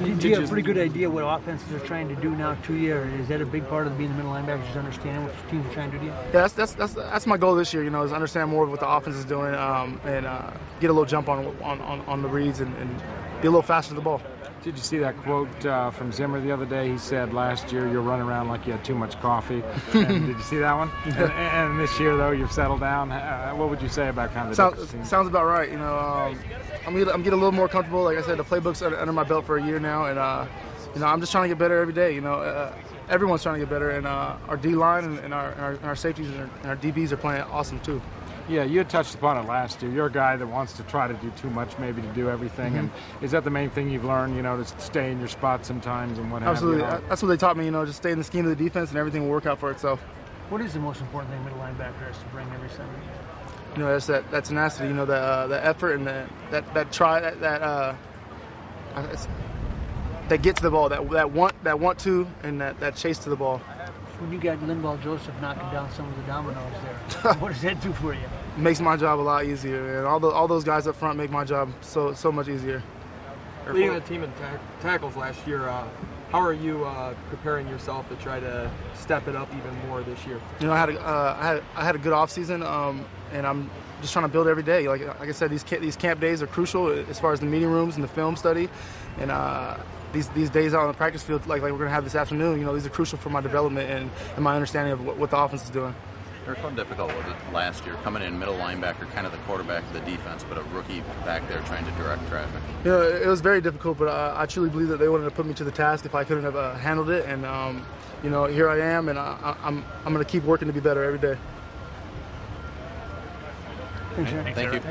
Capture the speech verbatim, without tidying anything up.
Do, do you have a pretty good idea what offenses are trying to do now two year? Is that a big part of being the middle linebacker, just understanding what your teams are trying to do? Yeah, that's that's that's, that's my goal this year. You know, is understand more of what the offense is doing um, and uh, get a little jump on on, on, on the reads and, and be a little faster to the ball. Did you see that quote uh, from Zimmer the other day? He said last year you're running around like you had too much coffee. And did you see that one? and, and this year, though, you've settled down. Uh, what would you say about kind of the sounds, sounds about right. You know, um, I'm, getting, I'm getting a little more comfortable. Like I said, the playbook's under, under my belt for a year now, and uh, you know, I'm just trying to get better every day. You know, uh, everyone's trying to get better, and uh, our D line and, and, our, and, our, and our safeties and our, and our D Bs are playing awesome too. Yeah, you had touched upon it last year. You're a guy that wants to try to do too much, maybe to do everything. Mm-hmm. And is that the main thing you've learned, you know, to stay in your spot sometimes and what Absolutely. have you? That's what they taught me, you know, just stay in the scheme of the defense and everything will work out for itself. What is the most important thing middle linebacker has to bring every Sunday? You know, that's that, that tenacity, you know, that, uh, that effort and that, that, that try, that, that, uh, that get to the ball, that, that, want, that want to, and that, that chase to the ball. When you got Linval Joseph knocking down some of the dominoes there, what does that do for you? Makes my job a lot easier, and all the, all those guys up front make my job so so much easier. Leading the team in ta- tackles last year, uh, how are you uh, preparing yourself to try to step it up even more this year? You know, I had a, uh, I had I had a good off season, um, and I'm just trying to build every day. Like like I said, these these camp days are crucial as far as the meeting rooms and the film study, and uh, these these days out on the practice field, like like we're gonna have this afternoon. You know, these are crucial for my development and, and my understanding of what, what the offense is doing. Eric, how difficult was it last year, coming in middle linebacker, kind of the quarterback of the defense, but a rookie back there trying to direct traffic? You know, it was very difficult, but uh, I truly believe that they wanted to put me to the task if I couldn't have uh, handled it. And, um, you know, here I am, and I, I'm, I'm going to keep working to be better every day. Thanks, Thank you.